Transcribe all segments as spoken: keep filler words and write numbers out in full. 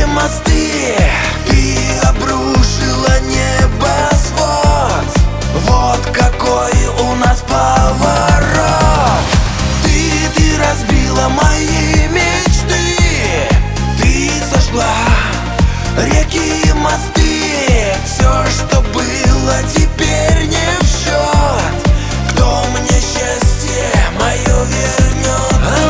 мосты, ты обрушила небосвод. Вот какой у нас поворот. Ты, ты разбила мои мечты, ты сожгла реки и мосты. Все, что было, теперь не в счет. Кто мне счастье мое вернет?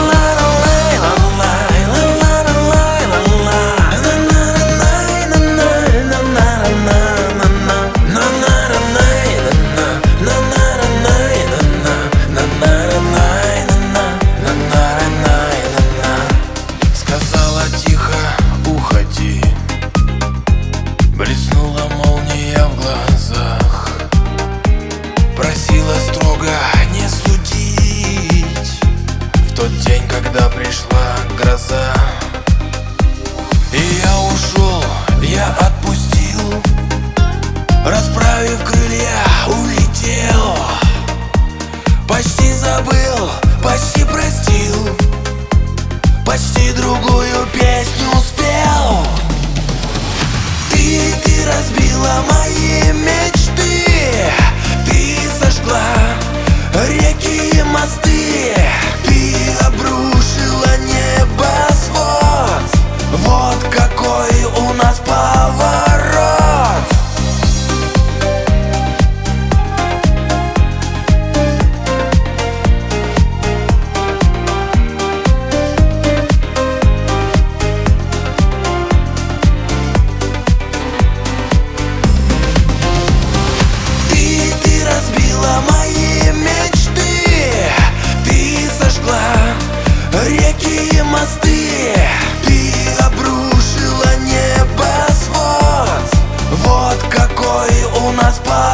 Сказала тихо: уходи. Блеснула молния в глазах, просила строго не судить. В тот день, когда пришла гроза, и я ушел, я отпустил, расправив крылья, улетел. Почти забыл, почти простил, почти другую песню спел. Ты, ты разбила мои мечты, ты сожгла реки и мосты, ты обрушила небосвод. Вот какой у нас поворот. Разбила мои мечты, ты сожгла реки и мосты, ты обрушила небосвод. Вот какой у нас поворот.